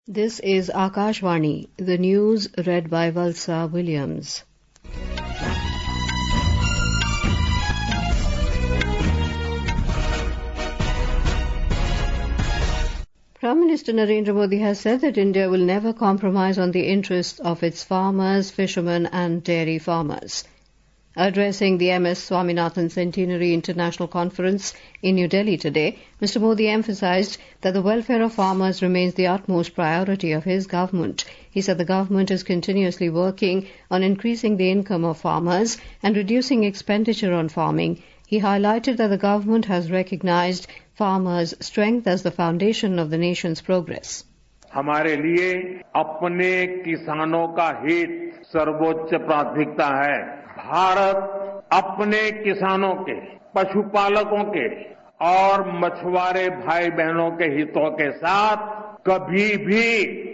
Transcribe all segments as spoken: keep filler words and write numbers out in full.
This is Akashvani, the news read by Valsa Williams. Prime Minister Narendra Modi has said that India will never compromise on the interests of its farmers, fishermen and dairy farmers. Addressing the M S Swaminathan Centenary International Conference in New Delhi today, Mister Modi emphasized that the welfare of farmers remains the utmost priority of his government. He said the government is continuously working on increasing the income of farmers and reducing expenditure on farming. He highlighted that the government has recognized farmers' strength as the foundation of the nation's progress. हमारे लिए अपने किसानों का हित सर्वोच्च प्राथमिकता है। भारत अपने किसानों के, पशुपालकों के और मछुआरे भाई बहनों के हितों के साथ कभी भी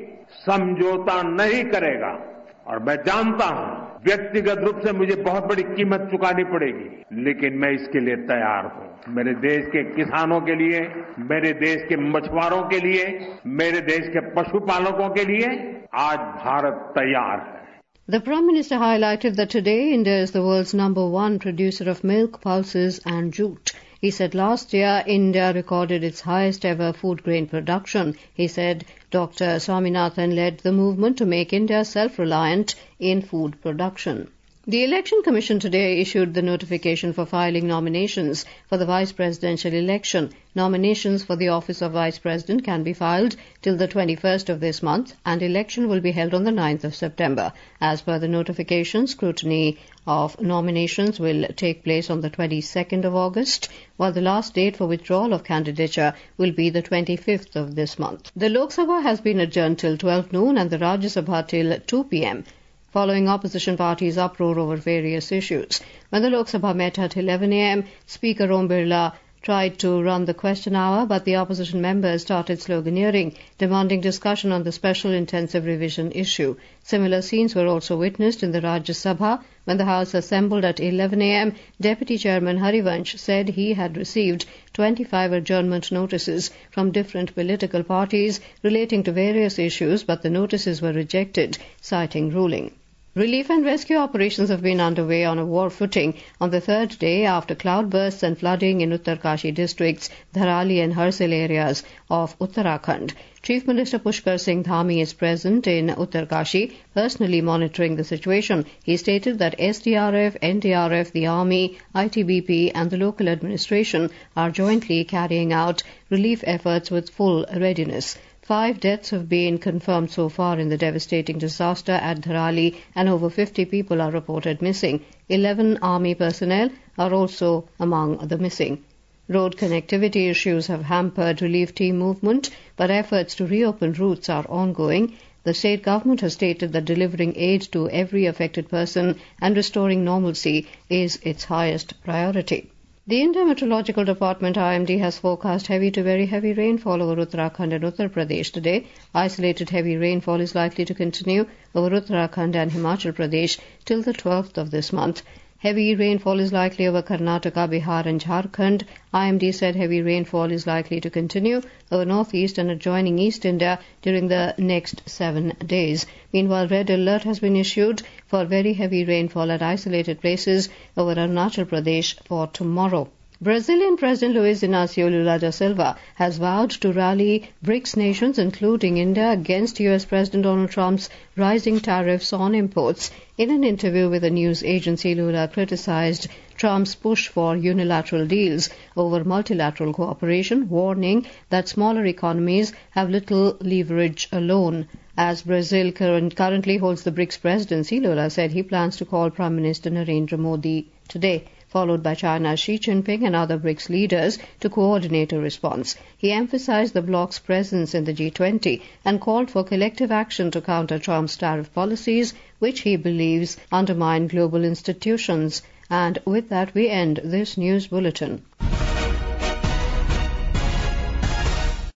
समझौता नहीं करेगा और मैं जानता हूं व्यक्तिगत रूप से मुझे बहुत बड़ी कीमत चुकानी पड़ेगी, लेकिन मैं इसके लिए तैयार हूं। मेरे देश के किसानों के लिए, मेरे देश के मछुआरों के लिए, मेरे देश के पशुपालकों के लिए आज भारत तैयार है। The Prime Minister highlighted that today India is the world's number one producer of milk, pulses and jute. He said last year India recorded its highest ever food grain production. He said Doctor Swaminathan led the movement to make India self-reliant in food production. The Election Commission today issued the notification for filing nominations for the Vice Presidential election. Nominations for the office of Vice President can be filed till the twenty-first of this month, and election will be held on the ninth of September. As per the notification, scrutiny of nominations will take place on the twenty-second of August, while the last date for withdrawal of candidature will be the twenty-fifth of this month. The Lok Sabha has been adjourned till twelve noon and the Rajya Sabha till two p.m. following opposition parties' uproar over various issues. When the Lok Sabha met at eleven a.m., Speaker Om Birla tried to run the question hour, but the opposition members started sloganeering, demanding discussion on the special intensive revision issue. Similar scenes were also witnessed in the Rajya Sabha. When the House assembled at eleven a.m., Deputy Chairman Harivansh said he had received twenty-five adjournment notices from different political parties relating to various issues, but the notices were rejected, citing ruling. Relief and rescue operations have been underway on a war footing on the third day after cloudbursts and flooding in Uttarkashi districts, Dharali and Harsil areas of Uttarakhand. Chief Minister Pushkar Singh Dhami is present in Uttarkashi, personally monitoring the situation. He stated that S D R F, N D R F, the Army, I T B P and the local administration are jointly carrying out relief efforts with full readiness. Five deaths have been confirmed so far in the devastating disaster at Dharali and over fifty people are reported missing. Eleven army personnel are also among the missing. Road connectivity issues have hampered relief team movement, but efforts to reopen routes are ongoing. The state government has stated that delivering aid to every affected person and restoring normalcy is its highest priority. The Indian Meteorological Department I M D has forecast heavy to very heavy rainfall over Uttarakhand and Uttar Pradesh today. Isolated heavy rainfall is likely to continue over Uttarakhand and Himachal Pradesh till the twelfth of this month. Heavy rainfall is likely over Karnataka, Bihar and Jharkhand. I M D said heavy rainfall is likely to continue over northeast and adjoining East India during the next seven days. Meanwhile, red alert has been issued for very heavy rainfall at isolated places over Arunachal Pradesh for tomorrow. Brazilian President Luiz Inácio Lula da Silva has vowed to rally BRICS nations, including India, against U S President Donald Trump's rising tariffs on imports. In an interview with a news agency, Lula criticized Trump's push for unilateral deals over multilateral cooperation, warning that smaller economies have little leverage alone. As Brazil currently holds the BRICS presidency, Lula said he plans to call Prime Minister Narendra Modi today, followed by China's Xi Jinping and other BRICS leaders to coordinate a response. He emphasized the bloc's presence in the G twenty and called for collective action to counter Trump's tariff policies, which he believes undermine global institutions. And with that, we end this news bulletin.